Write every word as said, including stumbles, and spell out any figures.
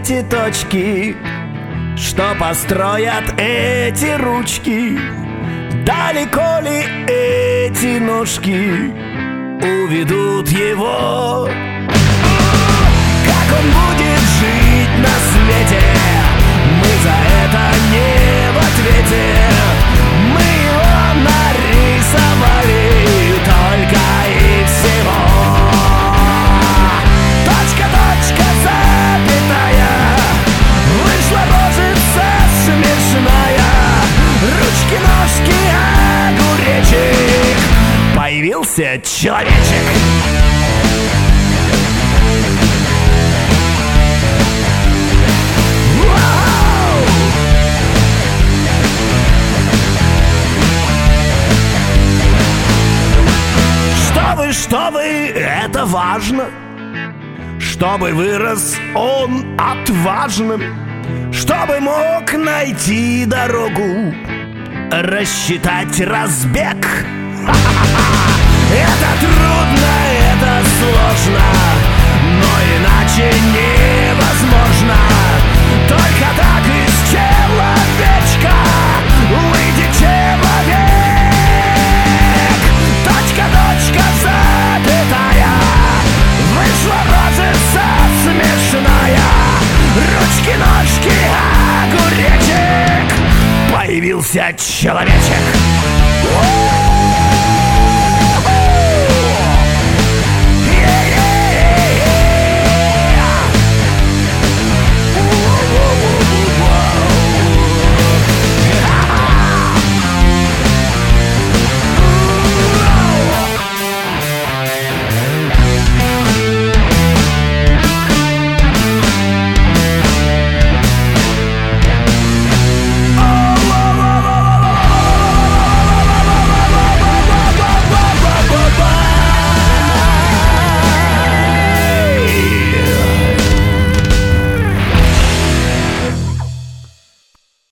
эти точки, что построят эти ручки? Далеко ли эти ножки уведут его? Как он будет жить на свете? Мы за это не в ответе. Мы его нарисовали только и всего. Точка, точка, запятая, вышла рожица смешная. Ручки, ножки, огуречек, появился человечек. Что вы, это важно, чтобы вырос он отважным, чтобы мог найти дорогу, рассчитать разбег. Это трудно, это сложно, но иначе невозможно. Только так из человечка выйдет человек. Точка, точка, запятая, вышла рожица смешная. Ручки, ножки, огуречек, появился человечек.